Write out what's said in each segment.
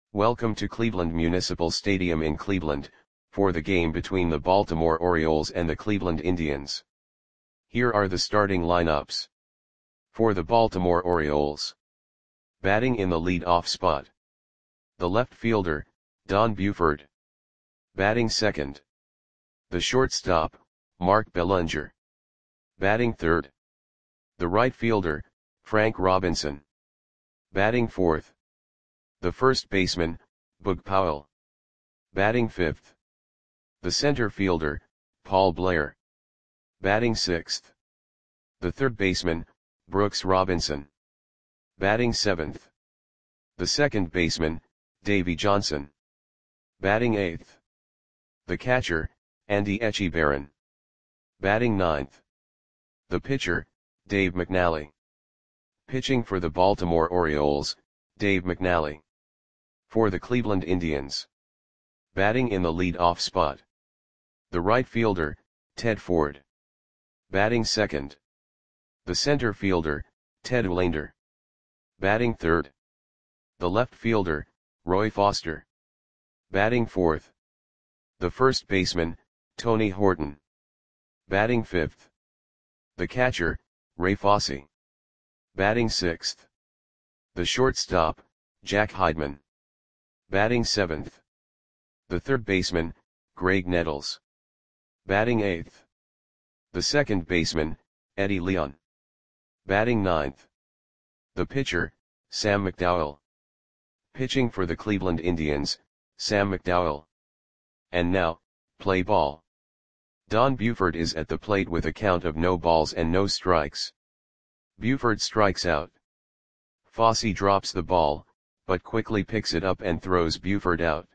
Welcome to Cleveland Municipal Stadium in Cleveland, for the game between the Baltimore Orioles and the Cleveland Indians. Here are the starting lineups. For the Baltimore Orioles. Batting in the lead-off spot. The left fielder, Don Buford. Batting second. The shortstop, Mark Belanger. Batting third. The right fielder, Frank Robinson. Batting fourth. The first baseman, Boog Powell. Batting fifth. The center fielder, Paul Blair. Batting sixth. The third baseman, Brooks Robinson. Batting seventh. The second baseman, Davey Johnson. Batting eighth. The catcher, Andy Etchebarren. Batting ninth. The pitcher, Dave McNally. Pitching for the Baltimore Orioles, Dave McNally. For the Cleveland Indians. Batting in the lead-off spot. The right fielder, Ted Ford. Batting second. The center fielder, Ted Uhlaender. Batting third. The left fielder, Roy Foster. Batting fourth. The first baseman, Tony Horton. Batting fifth. The catcher, Ray Fosse. Batting sixth. The shortstop, Jack Heidman. Batting seventh. The third baseman, Greg Nettles. Batting eighth. The second baseman, Eddie Leon. Batting ninth. The pitcher, Sam McDowell. Pitching for the Cleveland Indians, Sam McDowell. And now, play ball. Don Buford is at the plate with a count of no balls and no strikes. Buford strikes out. Fosse drops the ball, but quickly picks it up and throws Buford out.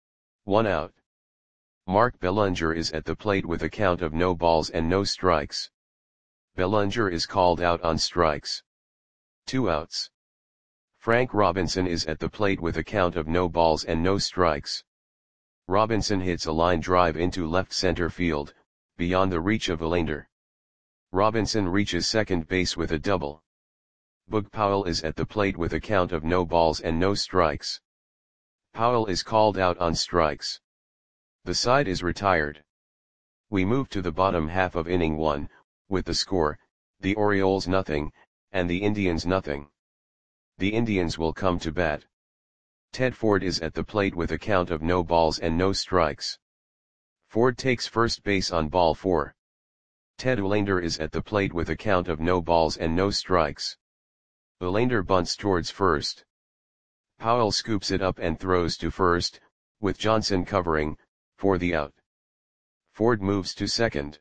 1 out. Mark Belanger is at the plate with a count of no balls and no strikes. Belanger is called out on strikes. 2 outs. Frank Robinson is at the plate with a count of no balls and no strikes. Robinson hits a line drive into left center field, beyond the reach of Uhlaender. Robinson reaches second base with a double. Boog Powell is at the plate with a count of no balls and no strikes. Powell is called out on strikes. The side is retired. We move to the bottom half of inning 1, with the score, the Orioles nothing, and the Indians nothing. The Indians will come to bat. Ted Ford is at the plate with a count of no balls and no strikes. Ford takes first base on ball 4. Ted Uhlaender is at the plate with a count of no balls and no strikes. Uhlaender bunts towards first. Powell scoops it up and throws to first, with Johnson covering, for the out. Ford moves to second.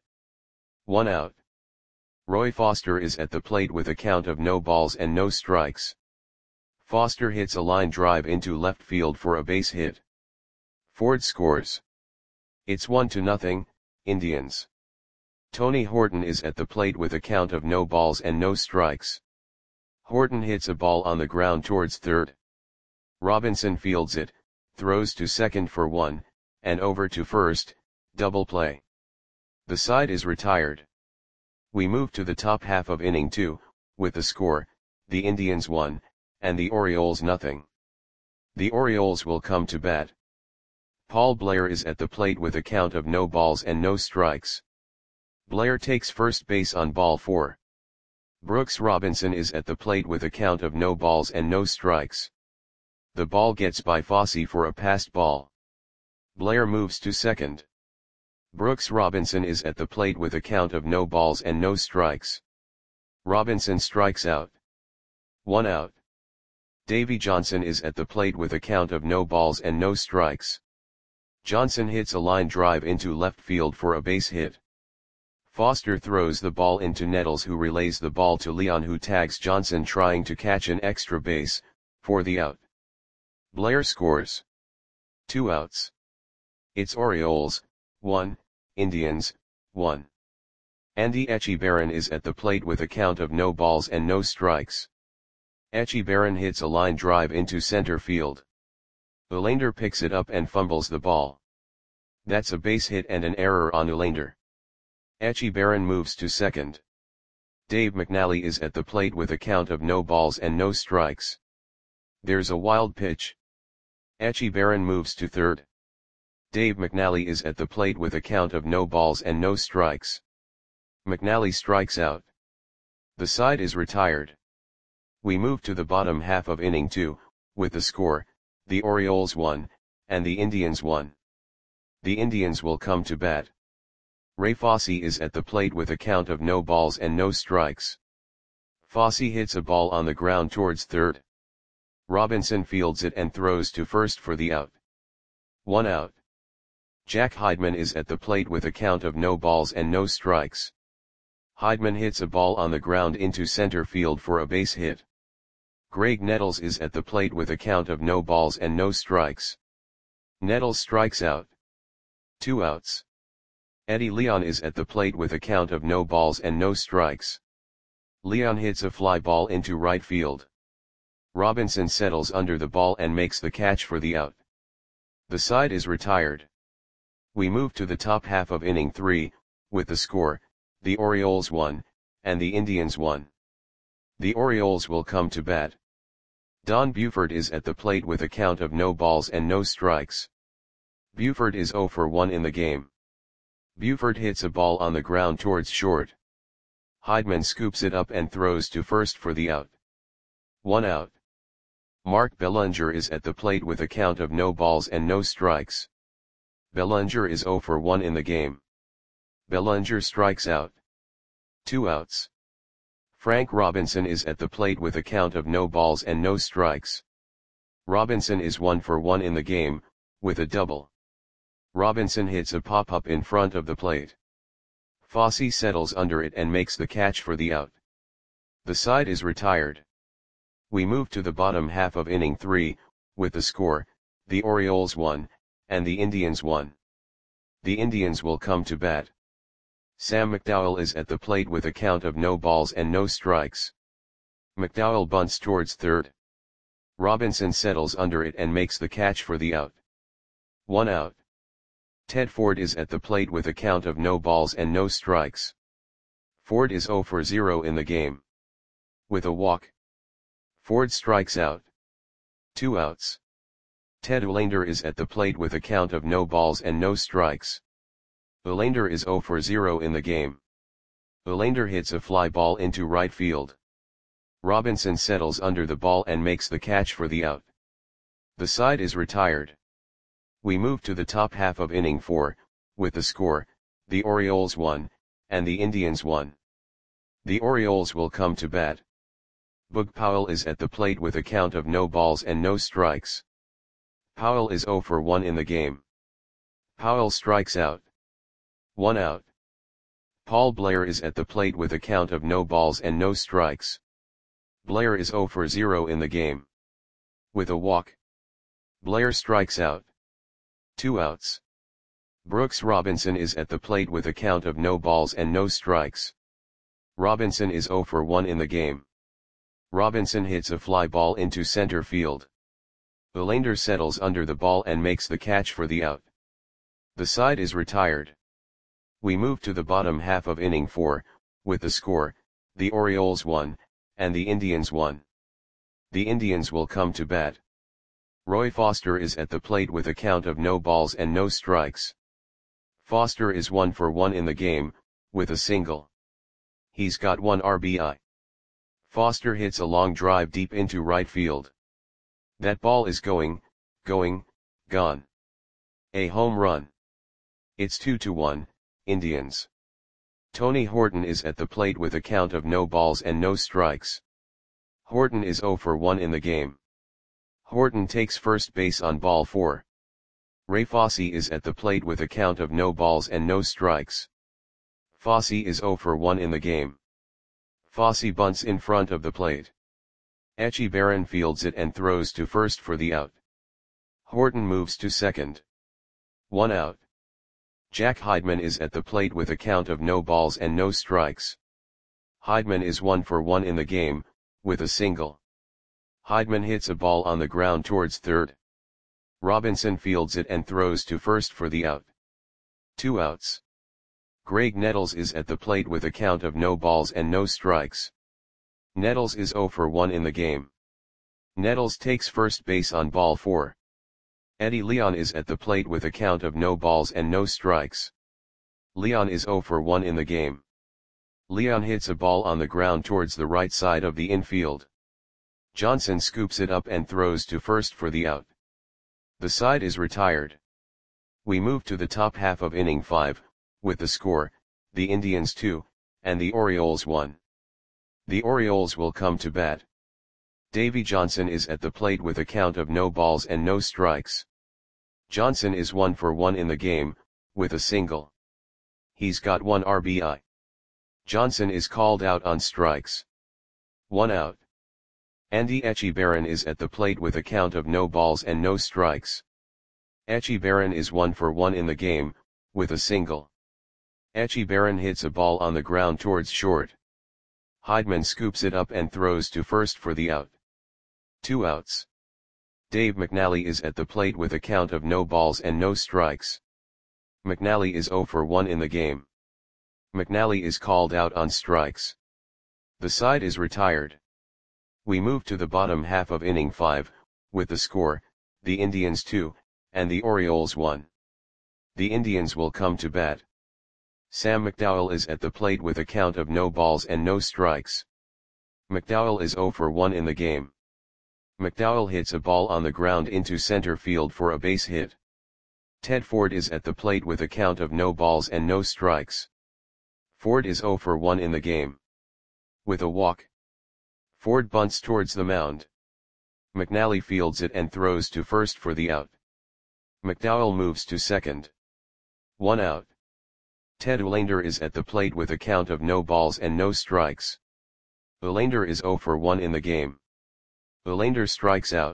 1 out. Roy Foster is at the plate with a count of no balls and no strikes. Foster hits a line drive into left field for a base hit. Ford scores. It's 1-0, Indians. Tony Horton is at the plate with a count of no balls and no strikes. Horton hits a ball on the ground towards third. Robinson fields it, throws to second for 1, and over to first, double play. The side is retired. We move to the top half of inning 2, with the score, the Indians 1, and the Orioles nothing. The Orioles will come to bat. Paul Blair is at the plate with a count of no balls and no strikes. Blair takes first base on ball 4. Brooks Robinson is at the plate with a count of no balls and no strikes. The ball gets by Fosse for a passed ball. Blair moves to second. Brooks Robinson is at the plate with a count of no balls and no strikes. Robinson strikes out. 1 out. Davey Johnson is at the plate with a count of no balls and no strikes. Johnson hits a line drive into left field for a base hit. Foster throws the ball into Nettles, who relays the ball to Leon, who tags Johnson trying to catch an extra base, for the out. Blair scores. 2 outs. It's Orioles, 1, Indians, 1. Andy Etchebarren is at the plate with a count of no balls and no strikes. Etchebarren hits a line drive into center field. Uhlaender picks it up and fumbles the ball. That's a base hit and an error on Uhlaender. Etchebarren moves to second. Dave McNally is at the plate with a count of no balls and no strikes. There's a wild pitch. Echebarren moves to third. Dave McNally is at the plate with a count of no balls and no strikes. McNally strikes out. The side is retired. We move to the bottom half of inning 2, with the score, the Orioles won, and the Indians won. The Indians will come to bat. Ray Fosse is at the plate with a count of no balls and no strikes. Fosse hits a ball on the ground towards third. Robinson fields it and throws to first for the out. 1 out. Jack Heidman is at the plate with a count of no balls and no strikes. Heidman hits a ball on the ground into center field for a base hit. Greg Nettles is at the plate with a count of no balls and no strikes. Nettles strikes out. 2 outs. Eddie Leon is at the plate with a count of no balls and no strikes. Leon hits a fly ball into right field. Robinson settles under the ball and makes the catch for the out. The side is retired. We move to the top half of inning 3, with the score, the Orioles won, and the Indians won. The Orioles will come to bat. Don Buford is at the plate with a count of no balls and no strikes. Buford is 0 for 1 in the game. Buford hits a ball on the ground towards short. Heidman scoops it up and throws to first for the out. 1 out. Mark Bellinger is at the plate with a count of no balls and no strikes. Bellinger is 0 for 1 in the game. Bellinger strikes out. 2 outs. Frank Robinson is at the plate with a count of no balls and no strikes. Robinson is 1 for 1 in the game, with a double. Robinson hits a pop-up in front of the plate. Fosse settles under it and makes the catch for the out. The side is retired. We move to the bottom half of inning 3, with the score, the Orioles won, and the Indians won. The Indians will come to bat. Sam McDowell is at the plate with a count of no balls and no strikes. McDowell bunts towards third. Robinson settles under it and makes the catch for the out. 1 out. Ted Ford is at the plate with a count of no balls and no strikes. Ford is 0 for 0 in the game. With a walk, Ford strikes out. 2 outs. Ted Olander is at the plate with a count of no balls and no strikes. Olander is 0 for 0 in the game. Olander hits a fly ball into right field. Robinson settles under the ball and makes the catch for the out. The side is retired. We move to the top half of inning 4, with the score, the Orioles won, and the Indians won. The Orioles will come to bat. Boog Powell is at the plate with a count of no balls and no strikes. Powell is 0 for 1 in the game. Powell strikes out. 1 out. Paul Blair is at the plate with a count of no balls and no strikes. Blair is 0 for 0 in the game. With a walk, Blair strikes out. 2 outs. Brooks Robinson is at the plate with a count of no balls and no strikes. Robinson is 0 for 1 in the game. Robinson hits a fly ball into center field. Olander settles under the ball and makes the catch for the out. The side is retired. We move to the bottom half of inning 4, with the score, the Orioles won, and the Indians won. The Indians will come to bat. Roy Foster is at the plate with a count of no balls and no strikes. Foster is 1 for 1 in the game, with a single. He's got 1 RBI. Foster hits a long drive deep into right field. That ball is gone. A home run. It's 2-1, Indians. Tony Horton is at the plate with a count of no balls and no strikes. Horton is 0 for 1 in the game. Horton takes first base on ball 4. Ray Fosse is at the plate with a count of no balls and no strikes. Fosse is 0 for 1 in the game. Fosse bunts in front of the plate. Echebarren fields it and throws to first for the out. Horton moves to second. 1 out. Jack Heidman is at the plate with a count of no balls and no strikes. Heidman is 1 for 1 in the game, with a single. Heidman hits a ball on the ground towards third. Robinson fields it and throws to first for the out. 2 outs. Greg Nettles is at the plate with a count of no balls and no strikes. Nettles is 0 for 1 in the game. Nettles takes first base on ball 4. Eddie Leon is at the plate with a count of no balls and no strikes. Leon is 0 for 1 in the game. Leon hits a ball on the ground towards the right side of the infield. Johnson scoops it up and throws to first for the out. The side is retired. We move to the top half of inning 5, with the score, the Indians 2, and the Orioles 1. The Orioles will come to bat. Davy Johnson is at the plate with a count of no balls and no strikes. Johnson is 1 for 1 in the game, with a single. He's got 1 RBI. Johnson is called out on strikes. 1 out. Andy Etchebarren is at the plate with a count of no balls and no strikes. Etchebarren is 1 for 1 in the game, with a single. Etchebarren hits a ball on the ground towards short. Heidman scoops it up and throws to first for the out. 2 outs. Dave McNally is at the plate with a count of no balls and no strikes. McNally is 0 for 1 in the game. McNally is called out on strikes. The side is retired. We move to the bottom half of inning 5, with the score, the Indians 2, and the Orioles 1. The Indians will come to bat. Sam McDowell is at the plate with a count of no balls and no strikes. McDowell is 0 for 1 in the game. McDowell hits a ball on the ground into center field for a base hit. Ted Ford is at the plate with a count of no balls and no strikes. Ford is 0 for 1 in the game. With a walk, Ford bunts towards the mound. McNally fields it and throws to first for the out. McDowell moves to second. 1 out. Ted Uhlaender is at the plate with a count of no balls and no strikes. Uhlaender is 0 for 1 in the game. Uhlaender strikes out.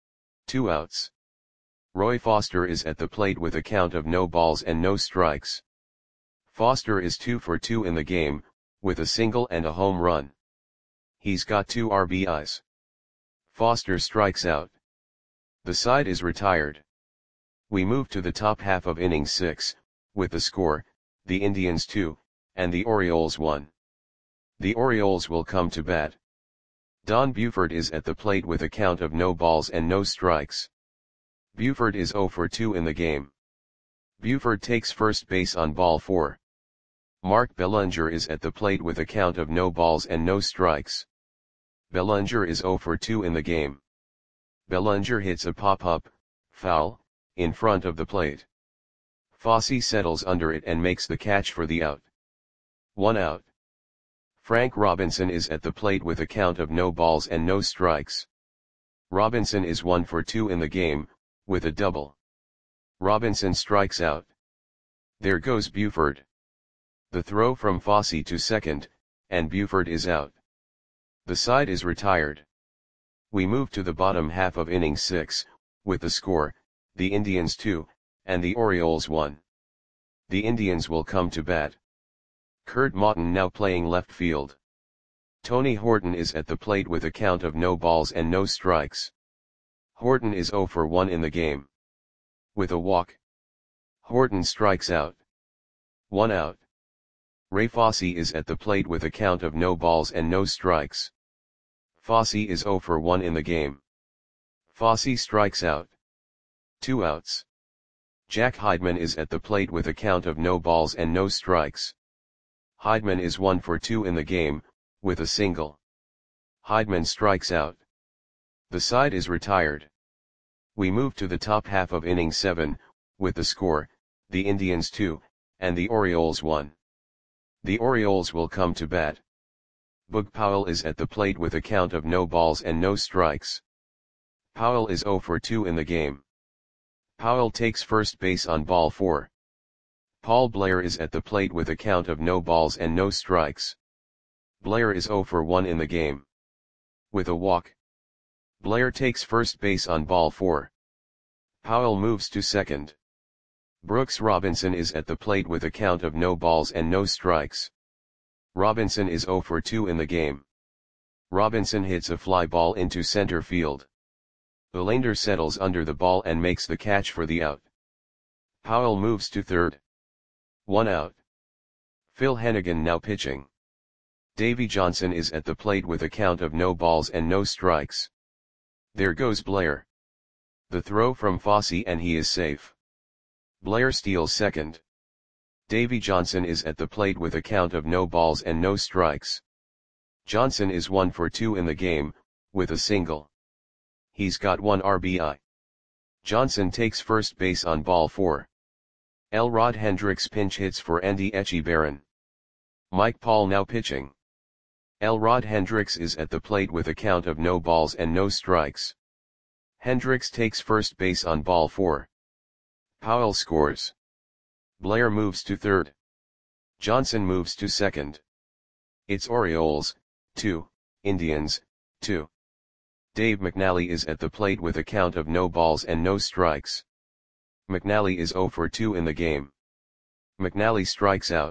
2 outs. Roy Foster is at the plate with a count of no balls and no strikes. Foster is 2 for 2 in the game, with a single and a home run. He's got 2 RBIs. Foster strikes out. The side is retired. We move to the top half of inning 6, with the score, the Indians 2, and the Orioles 1. The Orioles will come to bat. Don Buford is at the plate with a count of no balls and no strikes. Buford is 0 for 2 in the game. Buford takes first base on ball 4. Mark Bellinger is at the plate with a count of no balls and no strikes. Bellinger is 0 for 2 in the game. Bellinger hits a pop-up, foul, in front of the plate. Fosse settles under it and makes the catch for the out. 1 out. Frank Robinson is at the plate with a count of no balls and no strikes. Robinson is 1 for 2 in the game, with a double. Robinson strikes out. There goes Buford. The throw from Fosse to second, and Buford is out. The side is retired. We move to the bottom half of inning 6, with the score, the Indians 2, and the Orioles 1. The Indians will come to bat. Kurt Maughton now playing left field. Tony Horton is at the plate with a count of no balls and no strikes. Horton is 0 for 1 in the game. With a walk, Horton strikes out. 1 out. Ray Fosse is at the plate with a count of no balls and no strikes. Fosse is 0 for 1 in the game. Fosse strikes out. 2 outs. Jack Heidman is at the plate with a count of no balls and no strikes. Heidman is 1 for 2 in the game, with a single. Heidman strikes out. The side is retired. We move to the top half of inning 7, with the score, the Indians 2, and the Orioles 1. The Orioles will come to bat. Boog Powell is at the plate with a count of no balls and no strikes. Powell is 0 for 2 in the game. Powell takes first base on ball 4. Paul Blair is at the plate with a count of no balls and no strikes. Blair is 0 for 1 in the game. With a walk, Blair takes first base on ball 4. Powell moves to second. Brooks Robinson is at the plate with a count of no balls and no strikes. Robinson is 0 for 2 in the game. Robinson hits a fly ball into center field. Uhlaender settles under the ball and makes the catch for the out. Powell moves to third. 1 out. Phil Hennigan now pitching. Davy Johnson is at the plate with a count of no balls and no strikes. There goes Blair. The throw from Fossey and he is safe. Blair steals second. Davy Johnson is at the plate with a count of no balls and no strikes. Johnson is 1 for 2 in the game, with a single. He's got 1 RBI. Johnson takes first base on ball 4. Elrod Hendricks pinch hits for Andy Echebarren. Mike Paul now pitching. Elrod Hendricks is at the plate with a count of no balls and no strikes. Hendricks takes first base on ball 4. Powell scores. Blair moves to third. Johnson moves to second. It's Orioles, 2, Indians, 2. Dave McNally is at the plate with a count of no balls and no strikes. McNally is 0 for 2 in the game. McNally strikes out.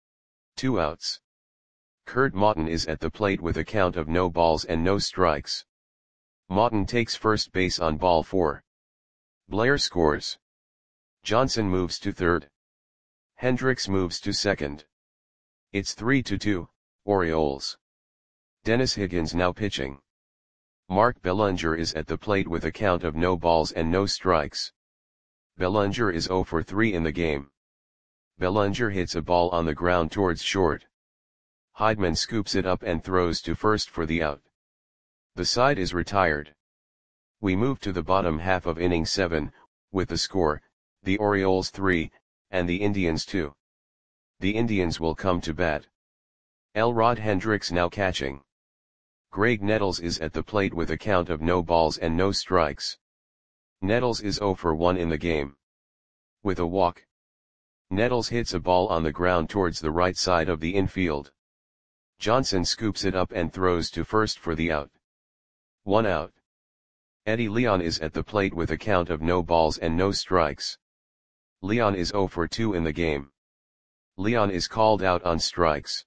2 outs. Kurt Maughton is at the plate with a count of no balls and no strikes. Maughton takes first base on ball 4. Blair scores. Johnson moves to third. Hendricks moves to second. It's 3-2, Orioles. Dennis Higgins now pitching. Mark Bellinger is at the plate with a count of no balls and no strikes. Bellinger is 0 for 3 in the game. Bellinger hits a ball on the ground towards short. Heidman scoops it up and throws to first for the out. The side is retired. We move to the bottom half of inning 7, with the score, the Orioles 3, and the Indians 2. The Indians will come to bat. Elrod Hendricks now catching. Greg Nettles is at the plate with a count of no balls and no strikes. Nettles is 0 for 1 in the game. With a walk. Nettles hits a ball on the ground towards the right side of the infield. Johnson scoops it up and throws to first for the out. 1 out. Eddie Leon is at the plate with a count of no balls and no strikes. Leon is 0 for 2 in the game. Leon is called out on strikes.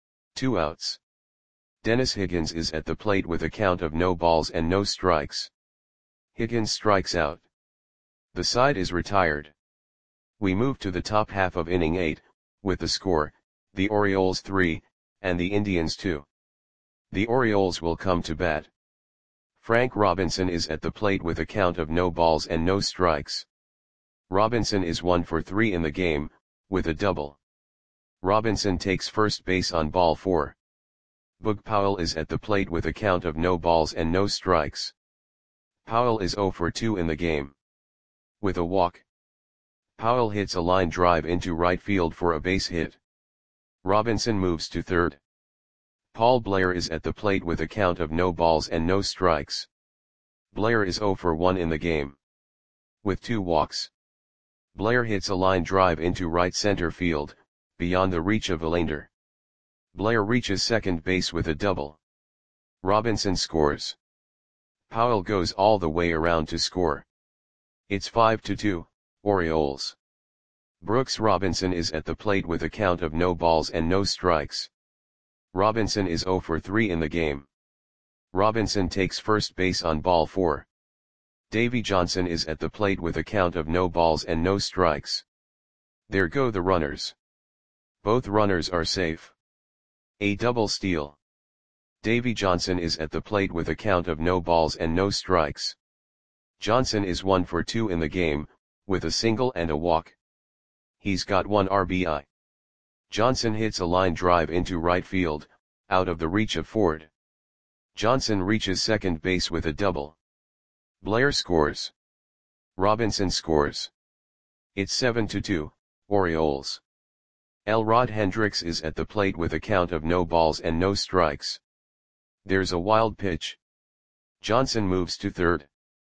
2 outs. Dennis Higgins is at the plate with a count of no balls and no strikes. Higgins strikes out. The side is retired. We move to the top half of inning 8, with the score, the Orioles 3, and the Indians 2. The Orioles will come to bat. Frank Robinson is at the plate with a count of no balls and no strikes. Robinson is 1 for 3 in the game, with a double. Robinson takes first base on ball 4. Boog Powell is at the plate with a count of no balls and no strikes. Powell is 0 for 2 in the game. With a walk. Powell hits a line drive into right field for a base hit. Robinson moves to third. Paul Blair is at the plate with a count of no balls and no strikes. Blair is 0 for 1 in the game. With 2 walks. Blair hits a line drive into right center field, beyond the reach of Verlander. Blair reaches second base with a double. Robinson scores. Powell goes all the way around to score. It's 5-2, Orioles. Brooks Robinson is at the plate with a count of no balls and no strikes. Robinson is 0 for 3 in the game. Robinson takes first base on ball 4. Davy Johnson is at the plate with a count of no balls and no strikes. There go the runners. Both runners are safe. A double steal. Davy Johnson is at the plate with a count of no balls and no strikes. Johnson is 1 for 2 in the game, with a single and a walk. He's got 1 RBI. Johnson hits a line drive into right field, out of the reach of Ford. Johnson reaches second base with a double. Blair scores. Robinson scores. It's 7-2, Orioles. Elrod Hendricks is at the plate with a count of no balls and no strikes. There's a wild pitch. Johnson moves to third.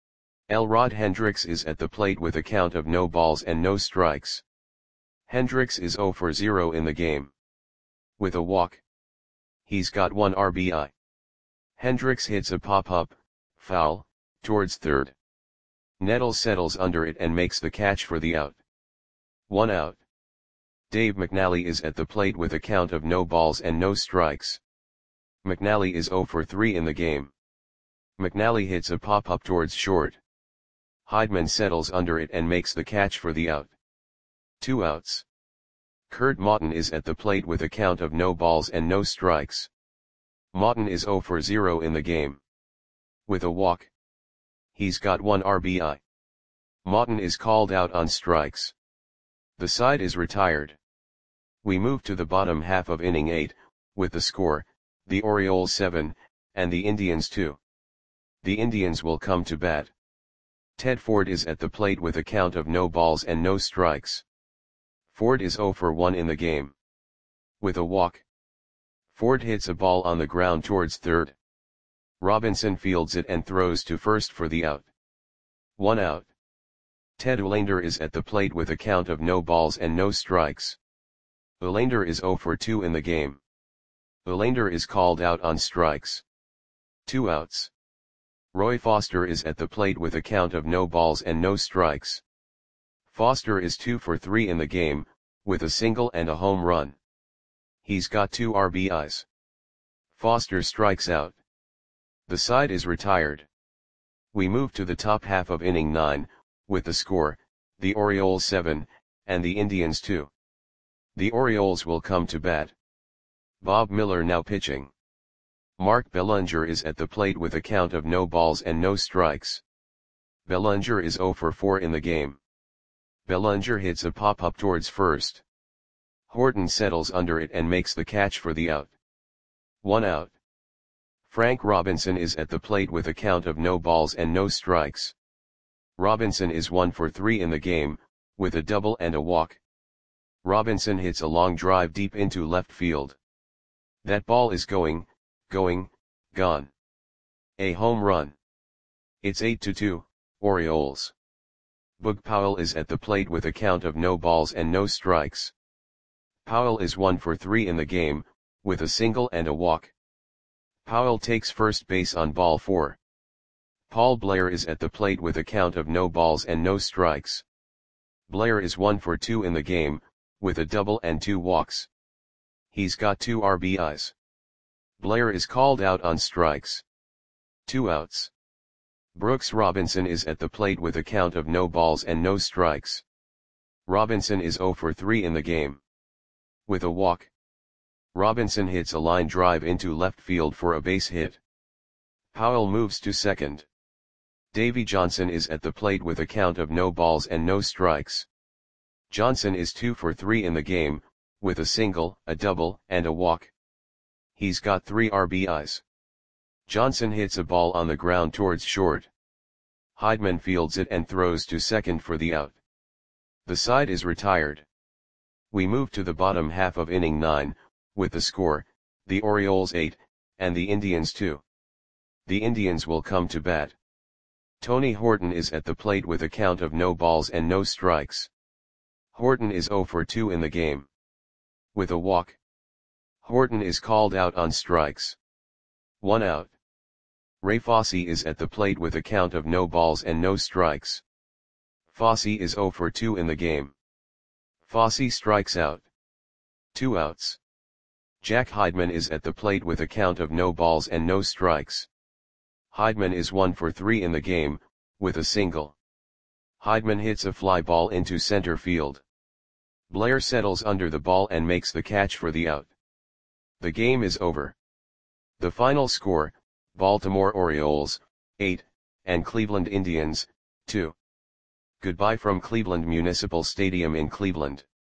Elrod Hendricks is at the plate with a count of no balls and no strikes. Hendricks is 0 for 0 in the game. With a walk. He's got 1 RBI. Hendricks hits a pop-up, foul, towards third. Nettles settles under it and makes the catch for the out. 1 out. Dave McNally is at the plate with a count of no balls and no strikes. McNally is 0 for 3 in the game. McNally hits a pop-up towards short. Heidman settles under it and makes the catch for the out. 2 outs. Kurt Maughton is at the plate with a count of no balls and no strikes. Maughton is 0 for 0 in the game. With a walk. He's got 1 RBI. Maughton is called out on strikes. The side is retired. We move to the bottom half of inning 8, with the score, the Orioles 7, and the Indians 2. The Indians will come to bat. Ted Ford is at the plate with a count of no balls and no strikes. Ford is 0 for 1 in the game. With a walk, Ford hits a ball on the ground towards third. Robinson fields it and throws to first for the out. 1 out. Ted Olander is at the plate with a count of no balls and no strikes. Olander is 0 for 2 in the game. Olander is called out on strikes. 2 outs. Roy Foster is at the plate with a count of no balls and no strikes. Foster is 2 for 3 in the game, with a single and a home run. He's got 2 RBIs. Foster strikes out. The side is retired. We move to the top half of inning 9, with the score, the Orioles 7, and the Indians 2. The Orioles will come to bat. Bob Miller now pitching. Mark Bellinger is at the plate with a count of no balls and no strikes. Bellinger is 0 for 4 in the game. Bellinger hits a pop-up towards first. Horton settles under it and makes the catch for the out. 1 out. Frank Robinson is at the plate with a count of no balls and no strikes. Robinson is 1 for 3 in the game, with a double and a walk. Robinson hits a long drive deep into left field. That ball is gone. A home run. It's 8-2, Orioles. Boog Powell is at the plate with a count of no balls and no strikes. Powell is 1 for 3 in the game, with a single and a walk. Powell takes first base on ball 4. Paul Blair is at the plate with a count of no balls and no strikes. Blair is 1 for 2 in the game, with a double and 2 walks. He's got 2 RBIs. Blair is called out on strikes. 2 outs. Brooks Robinson is at the plate with a count of no balls and no strikes. Robinson is 0 for 3 in the game. With a walk, Robinson hits a line drive into left field for a base hit. Powell moves to second. Davy Johnson is at the plate with a count of no balls and no strikes. Johnson is 2 for 3 in the game, with a single, a double, and a walk. He's got 3 RBIs. Johnson hits a ball on the ground towards short. Heidman fields it and throws to second for the out. The side is retired. We move to the bottom half of inning 9, with the score, the Orioles 8, and the Indians 2. The Indians will come to bat. Tony Horton is at the plate with a count of no balls and no strikes. Horton is 0 for 2 in the game. With a walk, Horton is called out on strikes. 1 out. Ray Fosse is at the plate with a count of no balls and no strikes. Fosse is 0 for 2 in the game. Fosse strikes out. 2 outs. Jack Heidman is at the plate with a count of no balls and no strikes. Heidman is 1 for 3 in the game, with a single. Heidman hits a fly ball into center field. Blair settles under the ball and makes the catch for the out. The game is over. The final score, Baltimore Orioles, 8, and Cleveland Indians, 2. Goodbye from Cleveland Municipal Stadium in Cleveland.